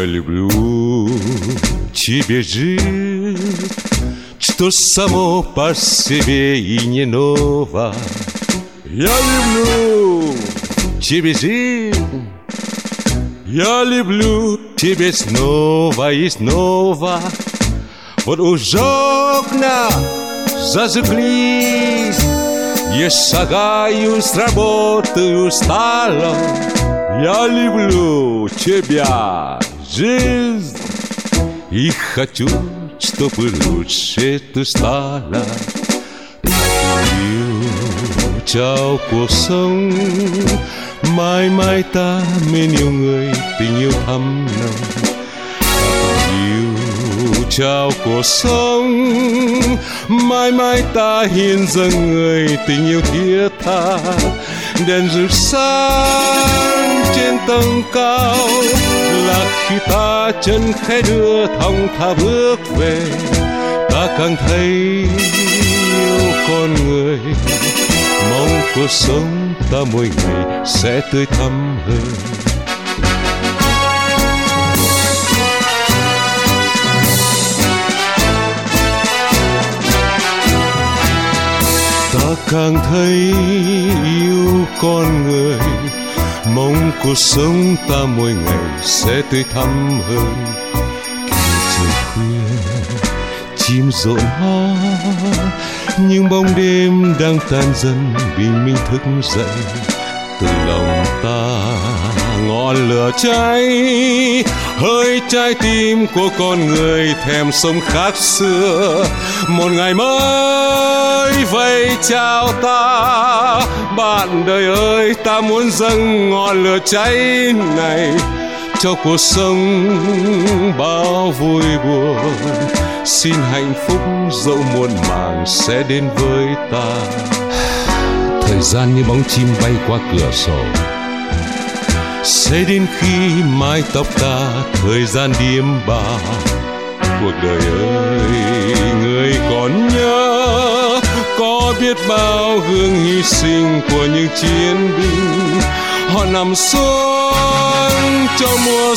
Я люблю тебя жить, что само по себе и не ново. Я люблю тебя жить, я люблю тебя снова и снова. Вот уж окна зажглись, я шагаю с работы устала. Я люблю тебя, жизнь, и хочу, чтобы lучше ты stala. Yêu trao cuộc sống, mãi mãi ta mến yêu người, tình yêu thắm nồng. Yêu trao cuộc sống, mãi mãi ta hiến dâng người, tình yêu thiết tha. Đèn rực sáng trên tầng cao là khi ta chân khẽ đưa thong thả bước về. Ta càng thấy yêu con người, mong cuộc sống ta mỗi ngày sẽ tươi thắm hơn. Ta càng thấy yêu con người, mong cuộc sống ta mỗi ngày sẽ tươi thắm hơn. Khi trời khuya chim rộn hót, nhưng bóng đêm đang tan dần, bình minh thức dậy. Từ lòng ta ngọn lửa cháy, hơi trái tim của con người thèm sống khác xưa. Một ngày mới vây chào ta, bạn đời ơi, ta muốn dâng ngọn lửa cháy này cho cuộc sống bao vui buồn. Xin hạnh phúc dẫu muôn màng sẽ đến với ta. Thời gian như bóng chim bay qua cửa sổ, sẽ đến khi mái tóc ta thời gian điềm bạc. Cuộc đời ơi, người còn nhớ có biết bao gương hy sinh của những chiến binh. Họ nằm xuống cho mùa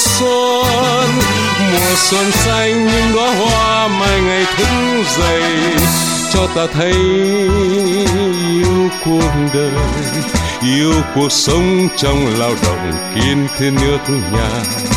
xuân xanh, những đóa hoa mai ngày thức dậy cho ta thấy yêu cuộc đời, yêu cuộc sống trong lao động kiên thiên nước nhà.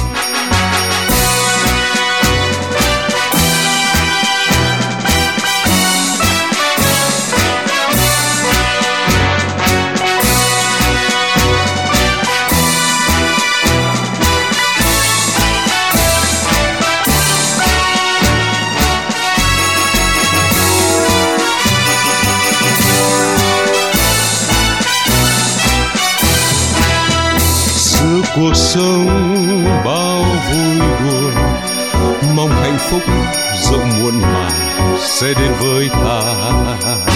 Cuộc sống bao vui buồn, mong hạnh phúc rộng muôn màng sẽ đến với ta.